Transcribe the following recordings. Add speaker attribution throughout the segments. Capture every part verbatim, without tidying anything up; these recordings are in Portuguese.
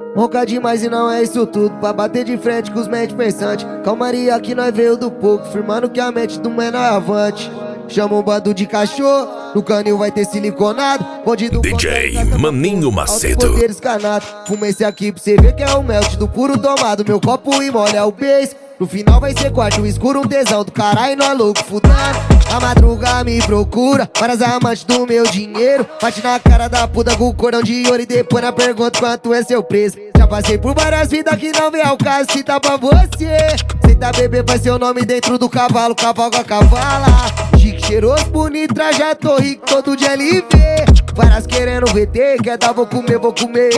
Speaker 1: Ronca demais e não é isso tudo, pra bater de frente com os mente pensante. Calmaria que nós veio do pouco, firmando que a mente do menor é avante. Chama um bando de cachorro, no canil vai ter siliconado. Bandido
Speaker 2: D J Maninho Macedo.
Speaker 1: Poder escanado. Fuma esse aqui pra você ver que é o melt do puro tomado. Meu copo e molha o beijo. No final vai ser quarto escuro, um tesão do caralho, nós louco fudando. A madruga me procura, várias amantes do meu dinheiro. Bate na cara da puta com o cordão de ouro e depois na pergunta quanto é seu preço. Já passei por várias vidas que não vem ao caso, se tá pra você. Senta bebê vai ser o nome dentro do cavalo, cavalga cavala. Chique, cheiroso, bonito, trajado, rico, todo de L V. Várias querendo V T, quer dar, vou comer, vou comer.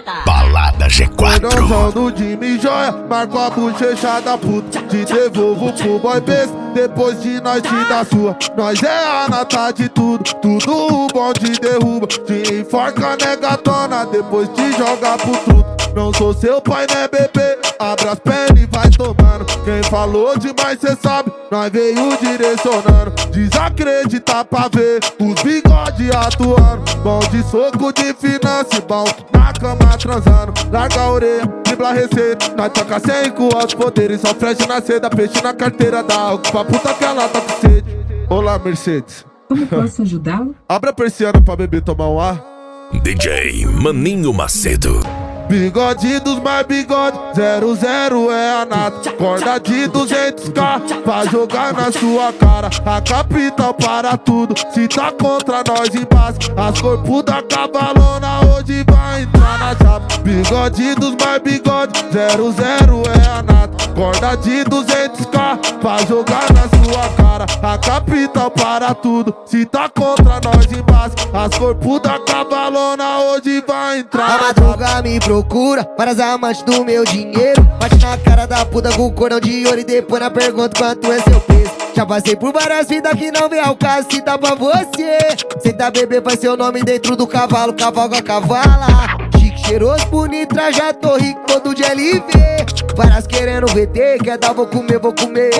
Speaker 2: Balada G quatro.
Speaker 3: Cordãozão de mim joia, marco a bochecha da puta. Te devolvo pro boy besta, depois de nós te dar sua. Nós é a nata de tudo, tudo o bom te derruba. Te enforca negatona, depois te joga pro tudo. Não sou seu pai, né bebê, abre as pernas e vai tomando. Quem falou demais cê sabe, nós veio direcionando. Desacreditar pra ver os bigode atuando. Bom de soco de finança, bom na cama transando. Larga a orelha, dribla a receita. Nós toca sem com os poderes, só flecha na seda, peixe na carteira da água. Pra puta que ela tá com sede. Olá, Mercedes.
Speaker 4: Como posso ajudá-lo?
Speaker 3: Abre a persiana pra beber tomar um ar.
Speaker 2: D J Maninho Macedo.
Speaker 3: Bigode dos mais bigode, zero zero é a nata. Corda de duzentos k pra jogar na sua cara. A capital para tudo, se tá contra nós embaixo. As corpos da cavalona hoje vai entrar na chapa. Bigode dos mais bigode, zero zero é a nata. Corda de duzentos k pra jogar na sua cara. A capital para tudo, se tá contra nós embaixo. As corpos da cavalona hoje vai entrar
Speaker 1: na chapa. A madruga me procura, várias amantes do meu dinheiro. Bate na cara da puta com o cordão de ouro e depois na pergunta quanto é seu preço. Já passei por várias vidas que não vem ao caso, se tá pra você. Senta bebê vai ser o nome dentro do cavalo, cavalga cavala. Chique, cheiroso, bonito, trajado, rico, todo de L V. Várias querendo V T, quer dar, vou comer, vou comer.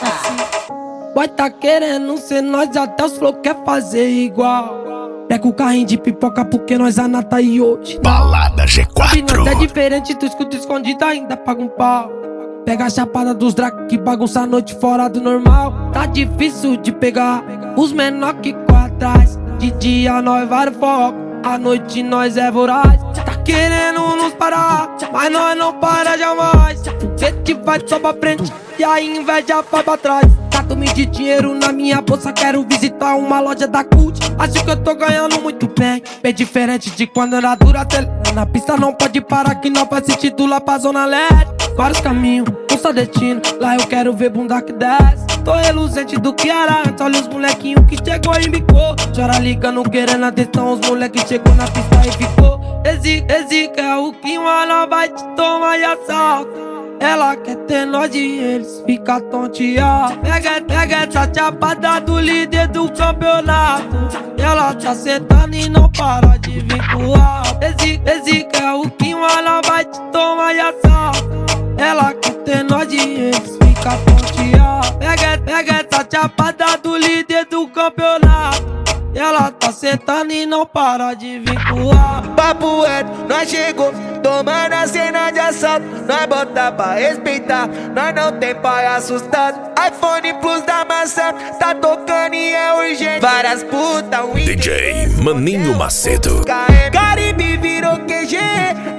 Speaker 5: Vai tá querendo ser nós, até os flow quer fazer igual. Pega o carrinho de pipoca porque nós anata e hoje.
Speaker 2: Balada G quatro.
Speaker 5: Sabe, nós é diferente, tu escuta escondido ainda paga um pau. Pega a chapada dos drag que bagunça a noite fora do normal. Tá difícil de pegar os menor que corre atrás. De dia nós vai no foco, à noite nós é voraz. Tá querendo nos parar, mas nós não para jamais. Foguete vai só pra frente e a inveja vai pra trás. Cato-me de dinheiro na minha bolsa, quero visitar uma loja da Cult. Acho que eu tô ganhando muito bem, bem diferente de quando era dura. Na pista não pode parar que não faz sentido lá pra zona leste. Vários caminhos, um só destino, lá eu quero ver bunda que desce. Tô reluzente do que era antes, olha os molequinhos que chegou e bicou. Chora ligando querendo atenção, os moleques chegou na pista e ficou. Esse, esse que é o que uma ela vai te tomar e assalta. Ela quer ter nós e eles fica tontear. Pega, pega essa chapada do líder do campeonato. Ela tá sentando e não para de vincular. Esse, esse que é o que uma ela vai te tomar e assalta. Ela quer ter nós e eles fica tontear. Pega, pega essa chapada do líder do campeonato. Ela tá sentando e não para de vincular.
Speaker 1: Papo reto, nós chegou, tomando a cena de assalto. Nós bota pra respeitar, nós não tem pai assustado. iPhone Plus da maçã, tá tocando e é urgente. Várias putas,
Speaker 2: D J Maninho Macedo.
Speaker 1: Caribe virou Q G,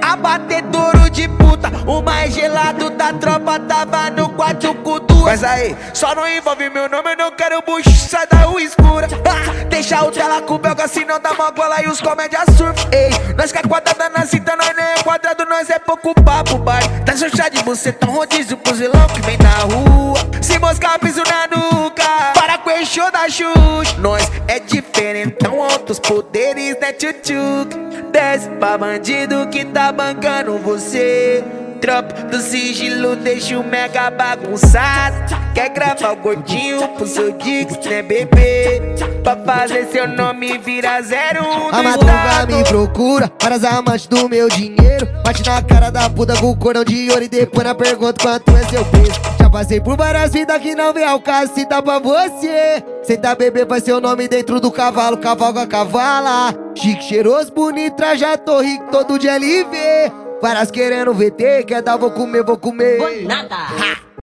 Speaker 1: abatedouro de puta. O mais gelado da tropa tava no quarto com duas. Mas aí, só não envolve meu nome, eu não quero bucho, sai da rua escura. Ah, deixa o tela com o belga, senão dá mó gola e os comédia surf. Ei, nós que é quadrada na cinta, nós nem é quadrado, nós é pouco papo, bar. Tá seu chá de você, tão rodízio pro vilão que vem da rua. Se moscar, piso na nuca, para com o show da Xuxa. Nós é diferentão, altos poderes, né tchutchuc. Desce pra bandido que tá bancando você. Tropa do sigilo deixa o mega bagunçado. Quer gravar o gordinho pro seu Dix, né bebê? Pra fazer seu nome virar zero um. A madruga me procura, várias amantes do meu dinheiro. Bate na cara da puta com o cordão de ouro e depois na pergunta quanto é seu preço. Já passei por várias vidas que não vem ao caso, se tá pra você. Senta bebê vai ser o nome dentro do cavalo, cavalga cavala. Chique, cheiroso, bonito, trajado, rico, todo de L V. Várias querendo V T, quer dar, vou comer, vou comer.
Speaker 4: Nada.
Speaker 1: Ha!